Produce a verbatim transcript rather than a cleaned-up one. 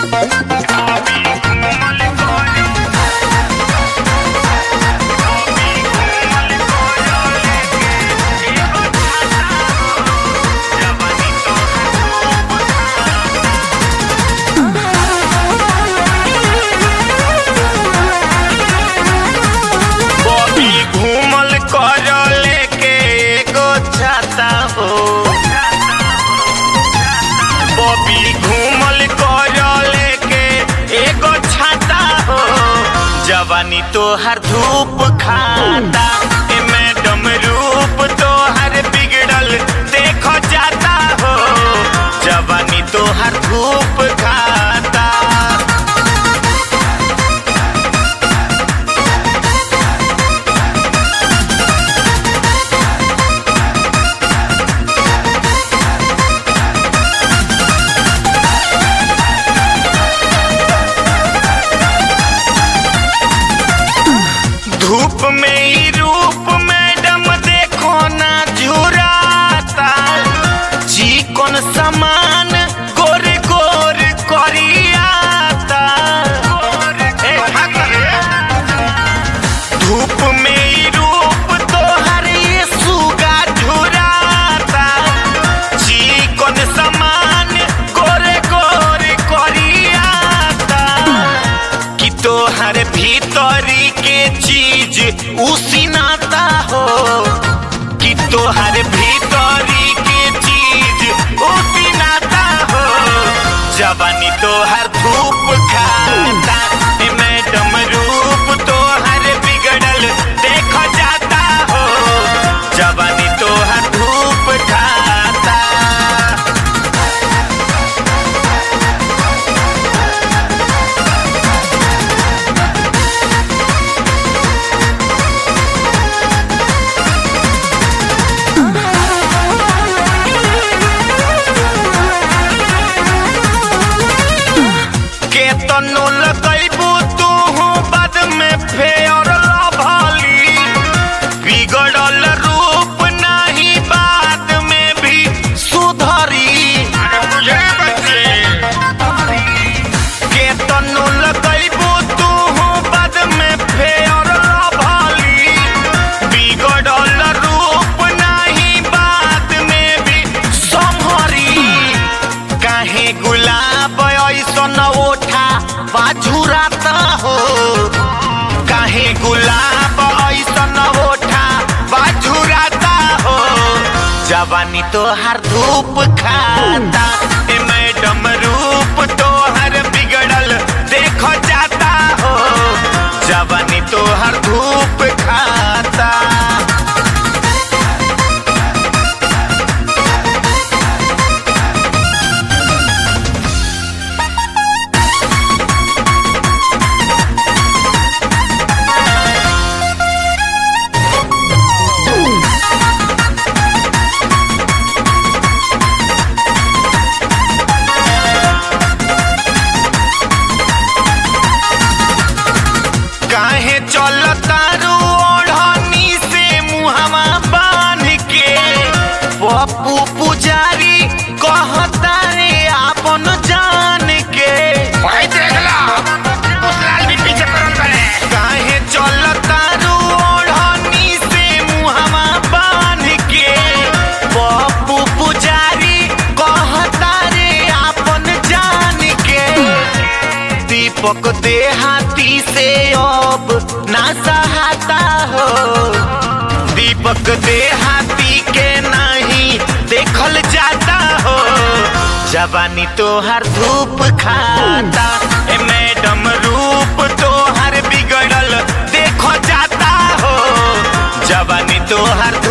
जवानी तोहर धूप खाता ए मैडम रूप तोहर बिगड़ल देखो जाता हो। जवानी तोहर धूप खाता धूप में ही रूप मैडम देखो ना झुराता। चिकन समान गोर गोर करियाता। धूप में ही रूप तोहर ये सुगा झुराता। चिकन समान गोर गोर करियाता कि तोहर भीतरी के चीज उसीनाता हो। कि तोहर भीतरी के चीज उसीनाता हो। जवानी तोहर धूप खाता ए मैडम रूप तोहर बिगड़ल देखो जाता हो। जवानी तोहर धूप खाता केतनो लगैबू तू बाद में फेर लभली। बिगड़ल रूप नहीं बाद में भी सुधरी। केतनो लगैबू तू बाद में फेर लभली। बिगड़ल रूप नहीं बाद में भी संभरी। काहे गुलाब ऐसन ओठा बाझुराता हो। काहे गुलाब ऐसन ओठा बाझुराता हो। जवानी तोहर धूप खाता ए मैडम रूप तोहर बिगड़ल देखो जाता हो। जवानी तोहर धूप खाता काहे चलता रू ओढ़नी से मुहवा बांध के। पप्पू पुजारी कहता रे आपन जान के। काहे चलता रू ओढ़नी से मुहवा बांध के। पप्पू पुजारी कहता रे आपन जान के। दीपक देहाती से अब ना सहाता हो। दीपक देहाती के नहीं देखल जाता हो। जवानी तोहर धूप खाता ए मैडम रूप तोहर बिगड़ल देखो जाता हो। जवानी तोहर